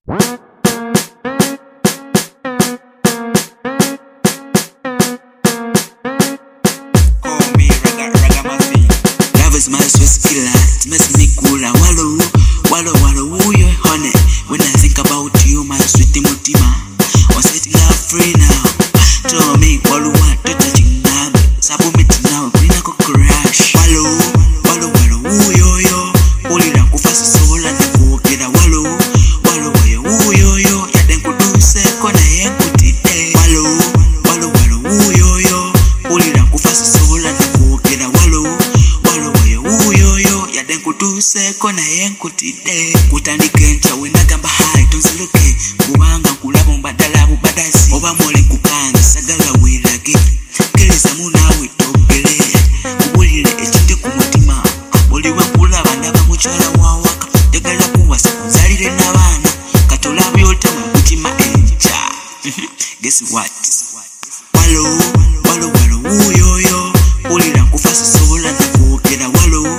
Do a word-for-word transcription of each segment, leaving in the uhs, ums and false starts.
My Swiss killer, it makes me cooler. Wallow, wallow, wallow, woo, you honey. When I think about you, my sweet Timotima, I'm setting up free now. Tell me, wallow, what, to touching now. Submit now, bring a crash. Wallow, wallow, wallow, woo, yo, yo. Only the fast soul and the cook get a wallow, wallow, woo, yo, yo. Ya then could do second, I am put it there. Wallow, wallow, wallow, woo, yo, yo. Only the fast soul and the cook get a wallow. Kutuse kona yenkutide kutandike ncha wenagamba hai tonziluke kubanga kulabo mbadala bubadazi oba mole kupanga sagala wirage keleza munawe togele kubulire ekite ku mutima oli wakulaba ndaba mukyala wawaka tegala kuwasa kuzalire n'abaana katola byota mu mutima encha. Guess what? Wallow, wallow, wallow, woo, yo, yo. Olira nkufasa sola nakogera wallow.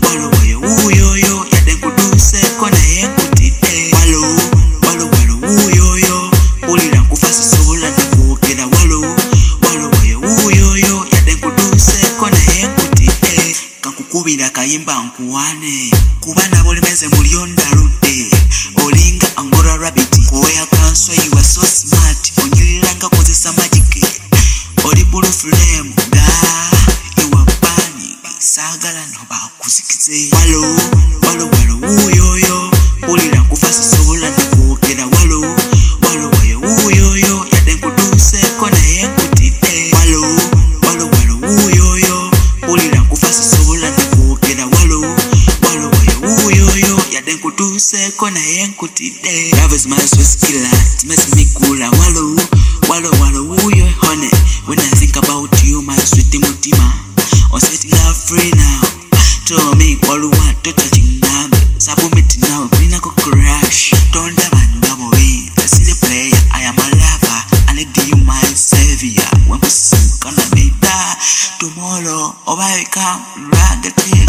Kubira kayimba nkuwane kubana bolimeze mulionda rude olinga angora rabbit koya kanso you are so smart onyilanga kozesa magic oli blue flame da you are bunny sagala no ba kusikize. Wallow, wallow, wallow, yo, yo. Olira kufasa sola nakogera wallow, wallow, wallow, yo, yo. Ya den kuduse kona yenkutide. Wallow, wallow, wallow, yo, yo. Olira kufasa sola nakogera wallow, wallow, wallow, yo, yo. Ya den kuduse kona yenkutide. Love is my Swiss killer, it makes me cooler. Wallow, wallow, wallow, yo, honey. When I think about you, my sweet Timotima, I'm setting up free now. Tell me all you want to touching now. Submit now, bring a crash. Don't ever double win. I see the player, I am a lover. I need you, my savior. When we sing, gonna be that tomorrow. Oh, I come, rag the